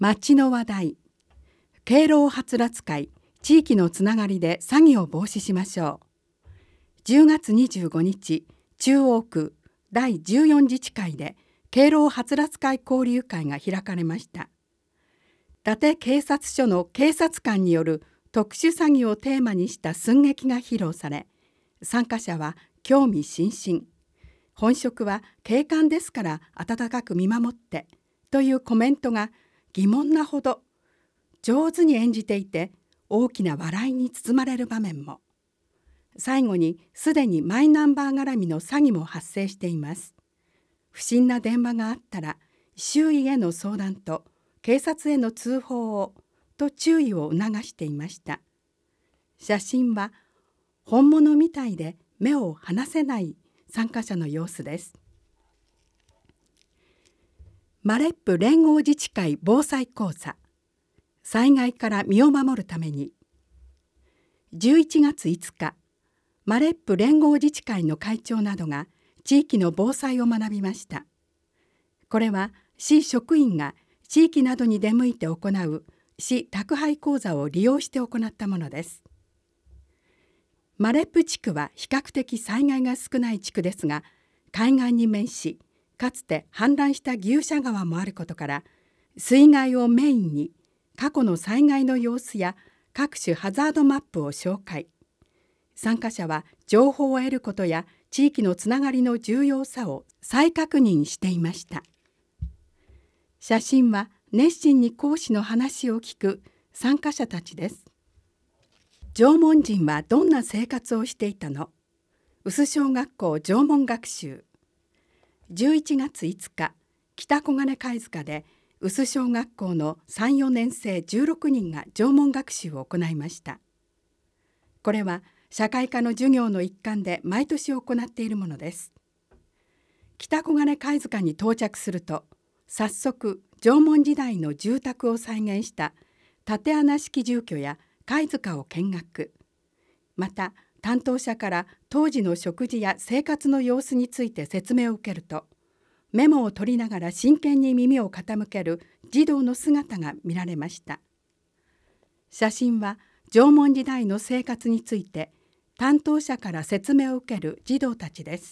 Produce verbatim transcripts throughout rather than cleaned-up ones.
町の話題、敬老はつらつ会、地域のつながりで詐欺を防止しましょう。じゅうがつにじゅうごにち、中央区だいじゅうよん自治会で敬老はつらつ会交流会が開かれました。伊達警察署の警察官による特殊詐欺をテーマにした寸劇が披露され、参加者は興味津々。本職は警官ですから温かく見守ってというコメントが疑問なほど上手に演じていて、大きな笑いに包まれる場面も。最後にすでにマイナンバー絡みの詐欺も発生しています。不審な電話があったら周囲への相談と警察への通報をと注意を促していました。写真は本物みたいで目を離せない参加者の様子です。マレップ連合自治会防災講座、災害から身を守るために。じゅういちがついつか、マレップ連合自治会の会長などが地域の防災を学びました。これは市職員が地域などに出向いて行う市宅配講座を利用して行ったものです。マレップ地区は比較的災害が少ない地区ですが、海岸に面し、かつて氾濫した牛舎川もあることから、水害をメインに過去の災害の様子や各種ハザードマップを紹介。参加者は情報を得ることや地域のつながりの重要さを再確認していました。写真は熱心に講師の話を聞く参加者たちです。縄文人はどんな生活をしていたの？臼小学校縄文学習。じゅういちがついつか、北小金貝塚で臼小学校のさん、よねんせいじゅうろくにんが縄文学習を行いました。これは社会科の授業の一環で毎年行っているものです。北小金貝塚に到着すると、早速縄文時代の住宅を再現した竪穴式住居や貝塚を見学。また担当者から当時の食事や生活の様子について説明を受けると、メモを取りながら真剣に耳を傾ける児童の姿が見られました。写真は縄文時代の生活について担当者から説明を受ける児童たちです。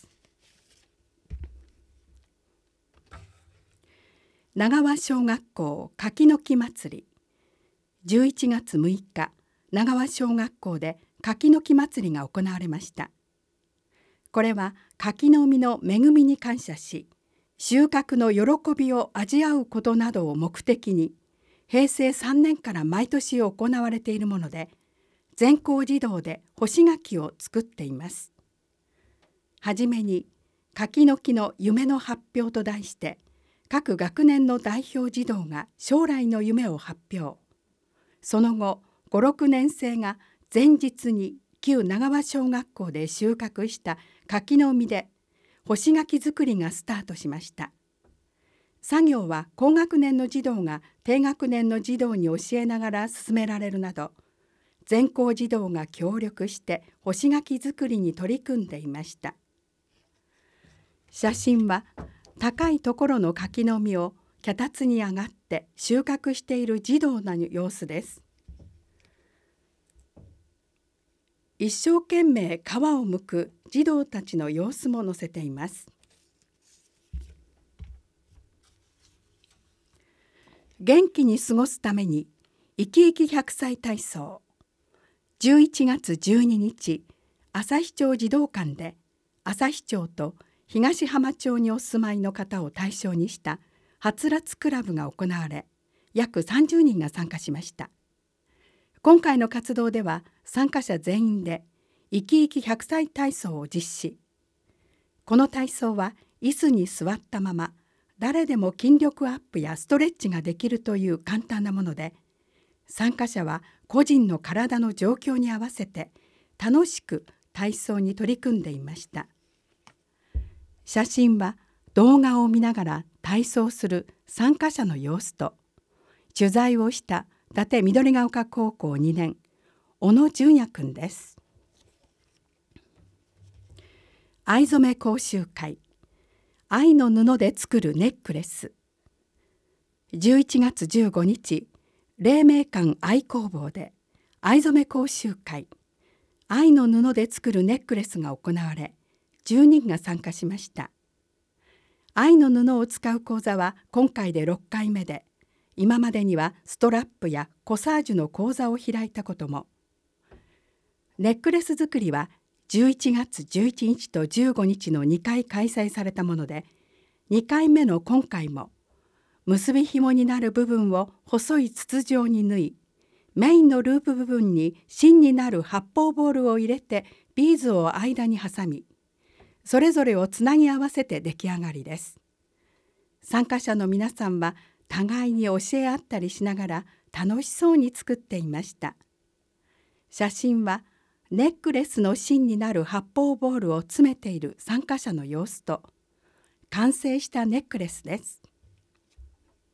長和小学校柿の木祭り。じゅういちがつむいか、長和小学校で柿の木祭りが行われました。これは柿の実の恵みに感謝し、収穫の喜びを味わうことなどを目的に、へいせいさんねんから毎年行われているもので、全校児童で干し柿を作っています。はじめに柿の木の夢の発表と題して、各学年の代表児童が将来の夢を発表。その後、ご、ろくねんせいが前日に旧長和小学校で収穫した柿の実で干し柿作りがスタートしました。作業は高学年の児童が低学年の児童に教えながら進められるなど、全校児童が協力して干し柿作りに取り組んでいました。写真は高いところの柿の実を脚立に上がって収穫している児童の様子です。一生懸命皮を剥く児童たちの様子も載せています。元気に過ごすために生き生きひゃくさい体操。じゅういちがつじゅうににち、旭町児童館で旭町と東浜町にお住まいの方を対象にしたはつらつクラブが行われ、約さんじゅうにんが参加しました。今回の活動では参加者全員で生き生きひゃくさい体操を実施。この体操は椅子に座ったまま誰でも筋力アップやストレッチができるという簡単なもので、参加者は個人の体の状況に合わせて楽しく体操に取り組んでいました。写真は動画を見ながら体操する参加者の様子と、取材をした伊達緑が丘高校にねん、小野純也くんです。藍染め講習会、藍の布で作るネックレス。 じゅういちがつじゅうごにち、黎明館愛工房で藍染め講習会、藍の布で作るネックレスが行われ、じゅうにんが参加しました。藍の布を使う講座は今回でろっかいめで、今までにはストラップやコサージュの講座を開いたことも。ネックレス作りはじゅういちがつじゅういちにちとじゅうごにちのにかい開催されたもので、にかいめの今回も結び紐になる部分を細い筒状に縫い、メインのループ部分に芯になる発泡ボールを入れてビーズを間に挟み、それぞれをつなぎ合わせて出来上がりです。参加者の皆さんは互いに教え合ったりしながら楽しそうに作っていました。写真はネックレスの芯になる発泡ボールを詰めている参加者の様子と完成したネックレスです。